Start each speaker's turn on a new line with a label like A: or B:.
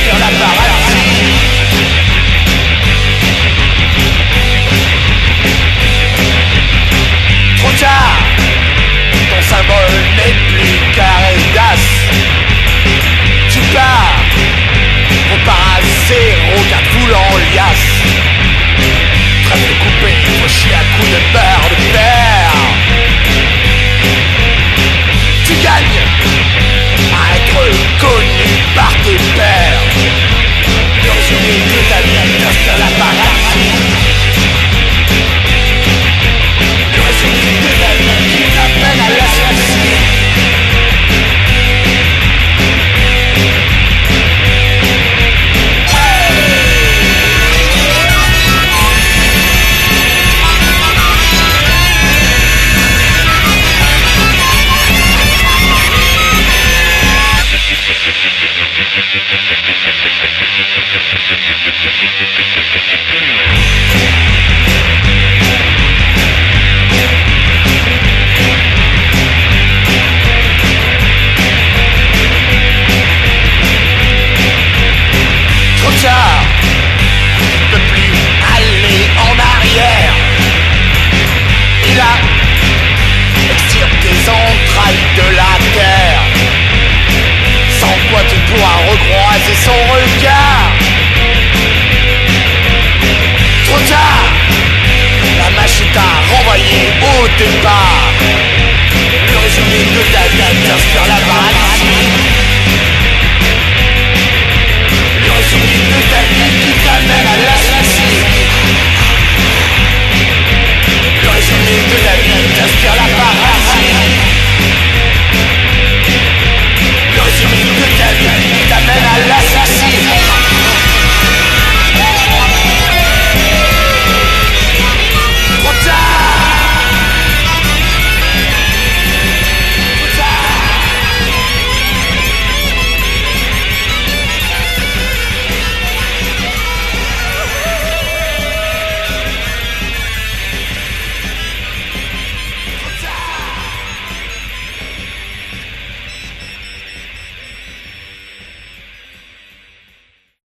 A: sur la paralysie. Trop tard, ton symbole n'est plus carré d'as. Tu pars, repars à zéro, car foule en liasse. Trêve de couper, faut chier à coups de beurre de père. Tu gagnes à être connu par tes pairs. Le résumé de ta vie reste la paralysie. Le résumé de ta vie t'amène à l'asphyxie. Tu peux plus aller en arrière. Et là, extirpe tes entrailles de la terre. Sans quoi tu pourras recroiser son regard. Trop tard, la machine t'a renvoyé au départ.